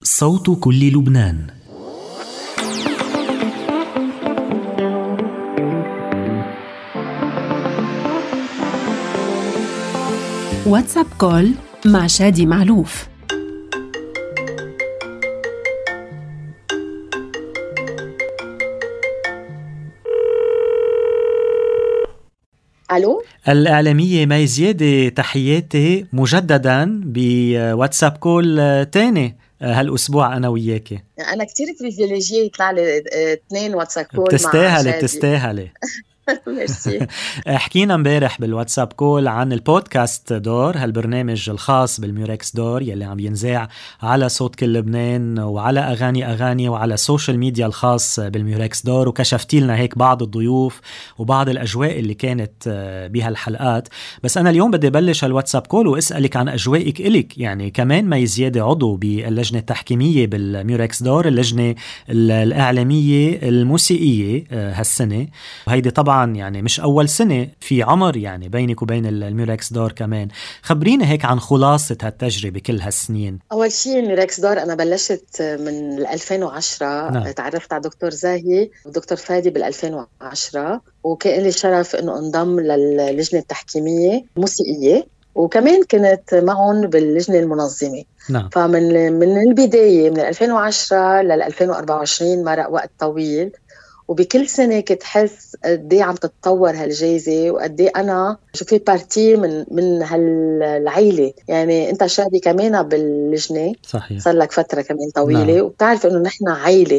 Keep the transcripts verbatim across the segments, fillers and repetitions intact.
صوت كل لبنان. واتساب كول مع شادي معلوف. ألو، الإعلامية مي زيادة، تحياتي مجددا بواتساب كول تاني هالأسبوع أنا وياكي. أنا كتير بريفيليجية يطلع لي اثنين واتساب كول مع بتستاهلي شادي. بتستاهلي ميرسي. حكينا امبارح بالواتساب كول عن البودكاست دور، هالبرنامج الخاص بالميوركس دور يلي عم ينزاع على صوت كل لبنان وعلى أغاني أغاني وعلى السوشيال ميديا الخاص بالميوركس دور، وكشفتي لنا هيك بعض الضيوف وبعض الأجواء اللي كانت بها الحلقات. بس أنا اليوم بدي بلش الواتساب كول وأسألك عن أجوائك إلك، يعني كمان مي زيادة عضو باللجنة التحكيمية بالميوركس دور، اللجنة الإعلامية الموسيقية هالسنة، وهيدي طبعا يعني مش أول سنة في عمر يعني بينك وبين الميوركس دور كمان. خبريني هيك عن خلاصة هالتجربة كل هالسنين. أول شيء الميوركس دور أنا بلشت من ألفين وعشرة. نعم. تعرفت على دكتور زاهي ودكتور فادي بالألفين وعشرة، وكان لي شرف إنه انضم للجنة التحكيمية الموسيقية، وكمان كنت معهم باللجنة المنظمة. نعم. فمن من البداية من ألفين وعشرة لل ألفين وأربعة وعشرين مرق وقت طويل، وبكل سنة كنت حس قد ايه عم تتطور هالجائزة وقد ايه أنا شو في بارتي من من هالعيلة. يعني أنت شادي كمان باللجنة، صحيح، صار لك فترة كمان طويلة. نعم. وبتعرف إنه نحن عيلة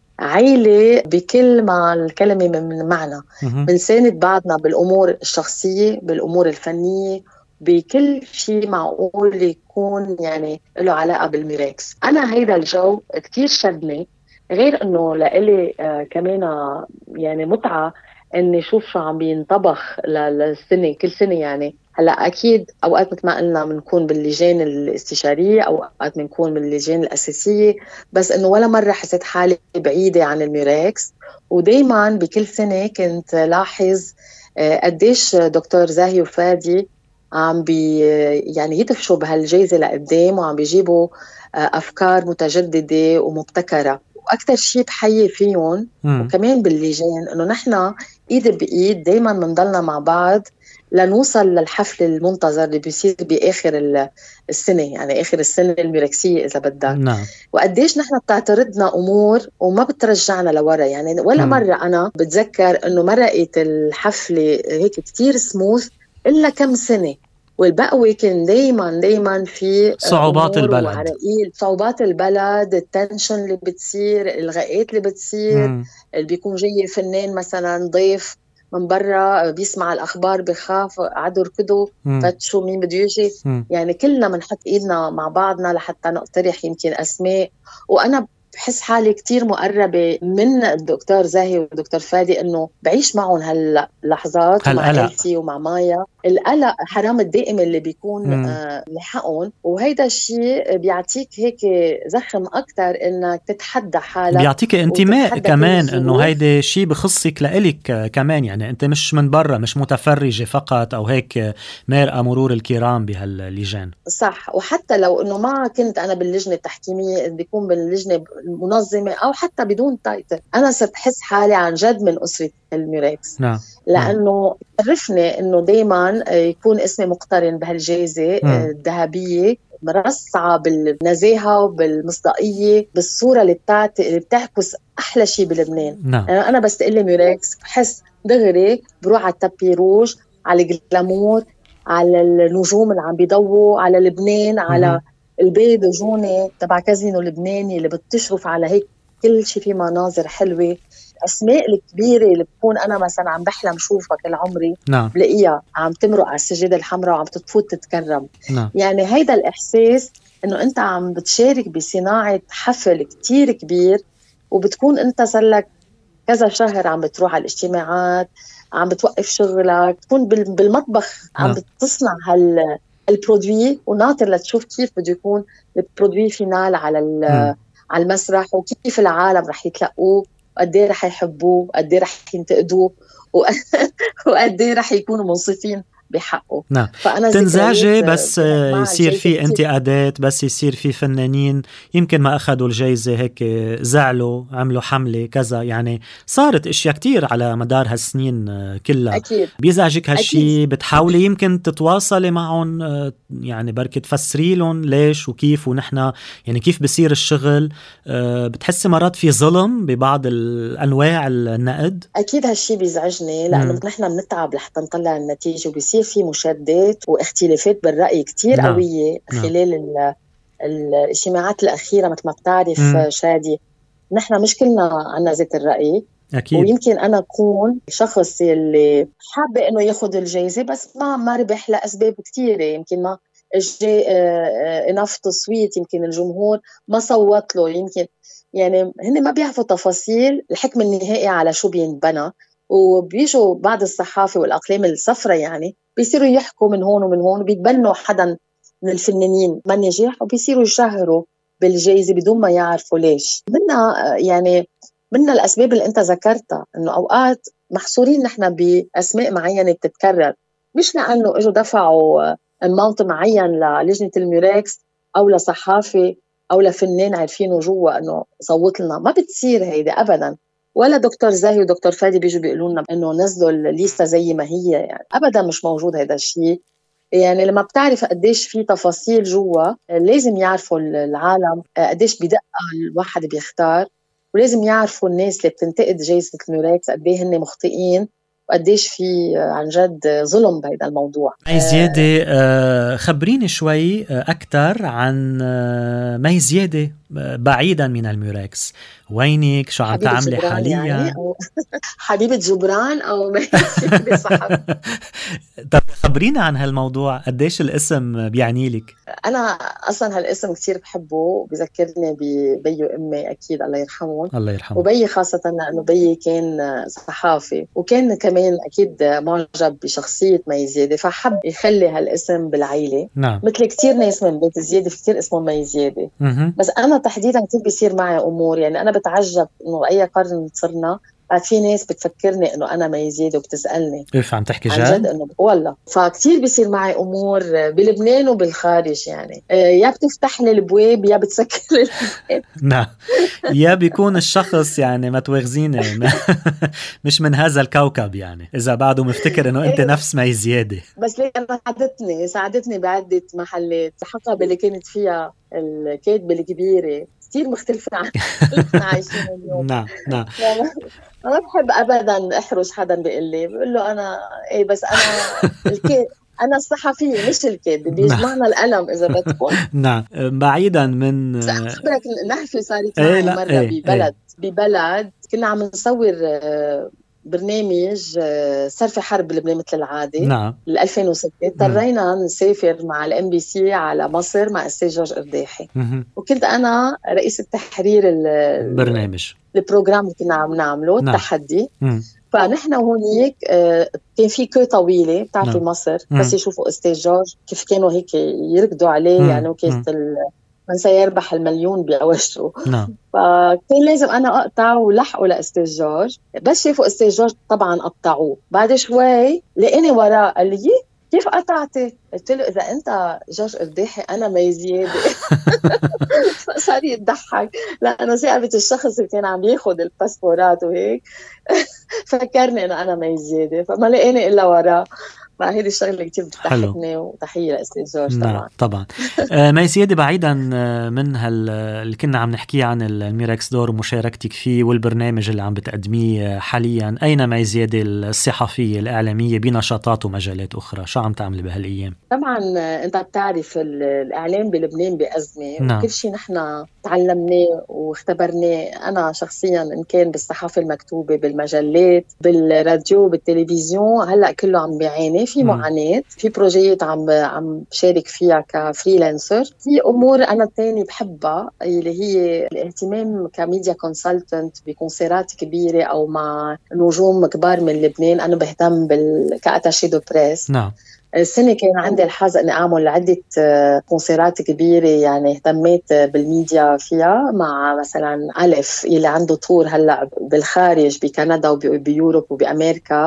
عيلة بكل ما الكلمة من معنى، بنساند بعضنا بالأمور الشخصية بالأمور الفنية بكل شيء معقول يكون يعني له علاقة بالميراكس. أنا هيدا الجو كتير شدني، غير انه لإلي آه كمان يعني متعة اني شوف شو عم بينطبخ للسنة كل سنة. يعني هلا اكيد اوقات مثل ما قلنا بنكون باللجان الاستشارية، اوقات بنكون باللجان الاساسية، بس انه ولا مرة حسيت حالي بعيدة عن الميراكس. ودايما بكل سنة كنت لاحظ آه قديش دكتور زاهي وفادي عم بي يعني يدفشوا بهالجائزة لقدام، وعم بيجيبوا آه افكار متجددة ومبتكرة. واكثر شيء بحيي فيهم وكمان باللجان انه نحن ايد بايد دائما بنضلنا مع بعض لنوصل للحفل المنتظر اللي بيصير باخر السنه، يعني اخر السنه الميراكسيه اذا بدك. نعم. وقديش نحن بتعترضنا امور وما بترجعنا لورا. يعني ولا مم. مره انا بتذكر انه مرقت الحفله هيك كتير سموث الا كم سنه، والبقوة كان دايما دايما في صعوبات البلد وعراقيل، صعوبات البلد، التنشن اللي بتصير، الغاءات اللي بتصير. مم. اللي بيكون جاي فنان مثلا ضيف من برا بيسمع الأخبار بخاف عدو ركضوا فتشو مين بده يجي. يعني كلنا منحط إيدنا مع بعضنا لحتى نقترح يمكن أسماء. وأنا بحس حالي كتير مقربة من الدكتور زاهي والدكتور فادي إنه بعيش معهم هاللحظات ومع عائلتي ومع مايا. القلق حرام الدائم اللي بيكون آه لحقهم، وهيدا الشيء بيعطيك هيك زخم أكتر إنك تتحدى حالك، بيعطيك انتماء كمان إنه هيدا شيء بخصك لإلك كمان. يعني أنت مش من برا، مش متفرجة فقط أو هيك مارقة مرور الكرام بهاللجان. صح. وحتى لو إنه ما كنت أنا باللجنة التحكيمية، بيكون باللجنة المنظمة أو حتى بدون تايتل، أنا صرت حس حالي عن جد من أسرة الميراكس. نعم. لأنه عرفني إنه دايما يكون اسمي مقترن بهالجائزة الذهبية، مرصعة بالنزاهة وبالمصداقية بالصورة اللي بتاعتي اللي بتعكس أحلى شيء بلبنان. نعم. يعني أنا بس تقلي ميراكس بحس دغري بروح على التابي روج، على الجلامور، على النجوم اللي عم بيضووا على لبنان، على البيض وجوني تبع كازينو لبناني اللي بتشرف على هيك كل شيء فيه مناظر حلوة. الأسماء الكبيرة اللي بكون أنا مثلا عم بحلم شوفها كل عمري، نعم. بلاقيها عم تمرق على السجادة الحمراء وعم تتفوت تتكرم. نعم. يعني هيدا الإحساس إنه أنت عم بتشارك بصناعة حفل كتير كبير، وبتكون أنت صار لك كذا شهر عم بتروح على الاجتماعات، عم بتوقف شغلك، تكون بالمطبخ عم بتصنع هال البرودوي وناطر لتشوف كيف بده يكون البرودوي فينال على على المسرح، وكيف العالم رح يتلقوه، وقد رح يحبوه، وقد رح ينتقدوه، وقد رح يكونوا منصفين بحقه. نعم. فأنا تنزعجي بس يصير في انتقادات، بس يصير في فنانين يمكن ما أخذوا الجايزة هيك زعلوا، عملوا حملة كذا، يعني صارت اشياء كتير على مدار هالسنين كلها. أكيد. بيزعجك هالشي؟ بتحاولي يمكن تتواصلي معهم، يعني بركي تفسري لهم ليش وكيف ونحن يعني كيف بصير الشغل؟ بتحسي مرات في ظلم ببعض الأنواع النقد؟ أكيد هالشي بيزعجني، لأنه نحن بنتعب لحتى نطلع النتيجة، وبيصير في مشادات واختلافات بالرأي كتير نعم. قوية خلال نعم. الاجتماعات الأخيرة. مثل ما بتعرف مم. شادي، نحن مش كلنا عنا ذات الرأي. أكيد. ويمكن أنا أكون شخص اللي حابة إنه ياخد الجائزة بس ما ما ربح لأسباب كتيرة، يمكن ما اجى انف تصويت، يمكن الجمهور ما صوت له، يمكن يعني هن ما بيعرفوا تفاصيل الحكم النهائي على شو بينبنى. وبيجوا بعض الصحافة والأقلام الصفراء يعني بيصيروا يحكوا من هون ومن هون، وبيتبنوا حدا من الفنانين ما نجح وبيصيروا يشهروا بالجائزة بدون ما يعرفوا ليش. منا يعني منا الأسباب اللي أنت ذكرتها، إنه أوقات محصورين نحن بأسماء معينة بتتكرر، مش لأنه إجوا دفعوا اماونت معين للجنة الميركس أو لصحافة أو لفنان عارفينه جوا إنه صوت لنا. ما بتصير هيدا أبدا. ولا دكتور زاهي ودكتور فادي بيجوا بيقولوا لنا إنه نزلوا الليستة زي ما هي، يعني أبدا مش موجود هيدا الشيء. يعني لما بتعرف قديش في تفاصيل جوا، لازم يعرفوا العالم قديش بدقة الواحد بيختار، ولازم يعرفوا الناس اللي بتنتقد جائزة الميركس قديه هن مخطئين، وقديش في عن جد ظلم بهذا الموضوع. مي زيادة، آه خبريني شوي أكتر عن آه مي زيادة بعيدا من الميركس. وينك؟ شو عم تعملي حاليا؟ يعني أو حبيبة جبران أو مي زيادة صحف؟ طب خبرينا عن هالموضوع، قديش الاسم بيعني لك؟ أنا أصلا هالاسم كتير بحبه، بذكرني ببي وأمي أكيد الله يرحمهم. الله يرحمه. وبي خاصة لأنه بي كان صحافي، وكان كمان أكيد معجب بشخصية مي زيادة، فحب يخلي هالاسم بالعيلة. نعم. مثل كتير ناس من بيت زيادة كتير اسمه مي زيادة. بس أنا تحديدا كتير بيصير معي أمور، يعني أنا بتعجب إنه أي قرن صرنا بعد في ناس بتفكرني إنه أنا مي زيادة وبتسألني كيف عم تحكي جد؟ عن جد إنه والله. فكتير بيصير معي أمور بلبنان وبالخارج، يعني يا بتفتح لي البواب يا بتسكر البواب. نعم. يا بيكون الشخص يعني ما توغزيني مش من هذا الكوكب، يعني إذا بعده مفتكر إنه أنت نفس مي زيادة. بس ليه أنا ساعدتني ساعدتني بعدة محلات. الحقبة اللي كانت فيها الكاتبة الكبيرة كتير مختلفة عن اللي عايشين اليوم. نعم نعم. أنا بحب أبداً أحرج حدا بيقول لي، بقول له أنا إيه، بس أنا الكاتب، أنا الصحفية مش الكاتب، بيجمعنا القلم إذا بدكم. نعم. بعيدا من أخبرك النحفة صارت معي مرة ايه ببلد ايه. ببلد كنا عم نصور برنامج صرف حرب لبنان مثل العادة. نعم. ألفين وستة اضطرينا نسافر مع الام بي سي على مصر مع أستاذ جورج إرداحي، وكنت أنا رئيس التحرير البرنامج البروجرام اللي كنا عم نعمله. نعم. التحدي. مم. فنحن هونيك كان في كو طويلة بتعرفي. نعم. مصر بس يشوفوا أستاذ جورج كيف كانوا هيك يركضوا عليه. مم. يعني وكانت من سيربح المليون بأوشه. نعم. فكان لازم أنا أقطع ولحقه لأستاذ جورج. بس شافوا أستاذ جورج طبعا قطعوه. بعد شوي لقيني وراء قال لي كيف قطعتي؟ قلت له إذا أنت جورج إرداحي أنا مي زيادة. صار يضحك لأنه ثقافة الشخص اللي كان عم ياخد الباسبورات وهيك فكرني إنه أنا مي زيادة، فما لقيني إلا وراه. فهذه الشغلة كتير بتضحكني، وتحية لأستاذ جورج طبعا. نعم طبعا. مي زيادة، بعيدا من هال اللي كنا عم نحكي عن الميركس دور ومشاركتك فيه والبرنامج اللي عم بتقدميه حاليا، أين مي زيادة الصحفية الإعلامية بنشاطات ومجالات أخرى؟ شو عم تعملي بهالأيام؟ طبعا أنت بتعرف الإعلام بلبنان بأزمة. نعم. وكل شيء نحن تعلمناه واختبرناه أنا شخصيا، إن كان بالصحافة المكتوبة بالمجلات بالراديو بالتلفزيون، هلأ كله عم بيعاني في معاناة. في بروجيات عم عم بشارك فيها كفريلانسر. في أمور أنا التاني بحبها اللي هي الاهتمام كميديا كونسلتنت بكونسيرات كبيرة أو مع نجوم كبار من لبنان. أنا بهتم بال كأتاشي دو بريس. نعم. السنة كان عندي الحظ أني أعمل عدة كونسيرات كبيرة، يعني اهتميت بالميديا فيها مع مثلا ألف اللي عنده طور هلأ بالخارج بكندا وبيوروب وبأمريكا.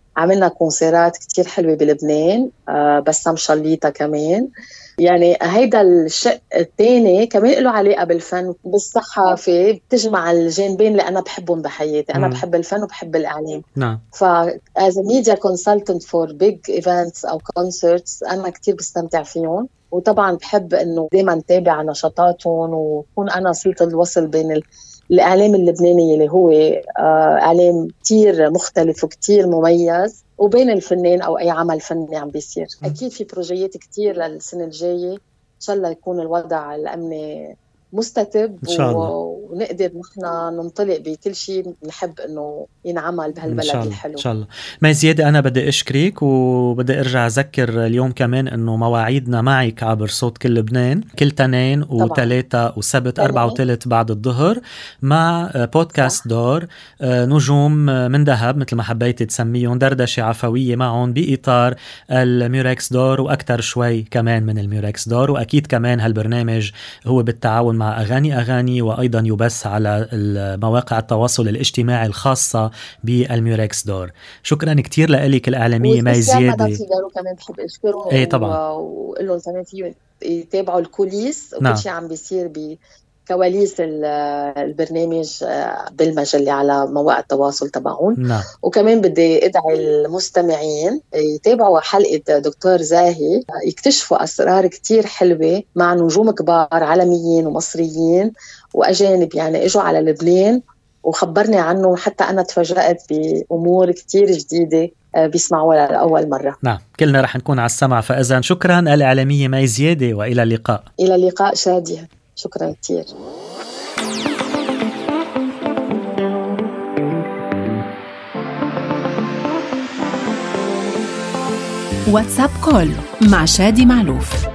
عملنا كونسيرات كتير حلوة بلبنان، آه بسام شليطة كمان. يعني هيدا الشق الثاني كمان له علاقة بالفن بالصحافة، بتجمع الجانبين اللي أنا بحبهم بحياتي. أنا مم. بحب الفن وبحب الإعلام. نعم. ف as a media consultant for big events أو concerts أنا كتير بستمتع فيهم، وطبعا بحب إنه دايما تابع نشاطاتهم وكون أنا صلت الوصل بين ال... الإعلام اللبناني اللي هو آه إعلام كتير مختلف وكتير مميز، وبين الفنان أو أي عمل فني عم بيصير. أكيد في بروجيات كتير للسنة الجاية، إن شاء الله يكون الوضع الأمني مستتب إن شاء الله. ونقدر نحن ننطلق بكل شيء نحب إنه ينعمل بهالبلد الحلو. إن شاء الله. مي زيادة، أنا بدي أشكرك وبدي أرجع أذكر اليوم كمان أنه مواعيدنا معك عبر صوت كل لبنان كل تنين وثلاثة وسبت أربعة وثلاث بعد الظهر مع بودكاست دور، نجوم من ذهب مثل ما حبيت تسميهم، دردشة عفوية معهم بإطار الميوركس دور وأكتر شوي كمان من الميوركس دور. وأكيد كمان هالبرنامج هو بالتعاون مع أغاني أغاني، وأيضا يبث على مواقع التواصل الاجتماعي الخاصة بالميوركس دور. شكرا كتير لك الإعلامية مي زيادة. كمان بحب أشكره. ايه طبعا. وقلهم كمان فيه يتابعوا الكوليس وكل نعم. شيء عم بيصير بكواليس البرنامج بالمجلة على مواقع التواصل تبعون. نعم. وكمان بدي أدعي المستمعين يتابعوا حلقة دكتور زاهي، يكتشفوا أسرار كتير حلوة مع نجوم كبار عالميين ومصريين وأجانب يعني إجوا على لبنان وخبرني عنه، حتى أنا تفاجأت بأمور كتير جديدة بيسمعوها لأول مرة. نعم، كلنا رح نكون على السمع. فإذن شكرا الإعلامية مي زيادة، وإلى اللقاء. إلى اللقاء شادية، شكرا كتير. واتساب كول مع شادي معلوف.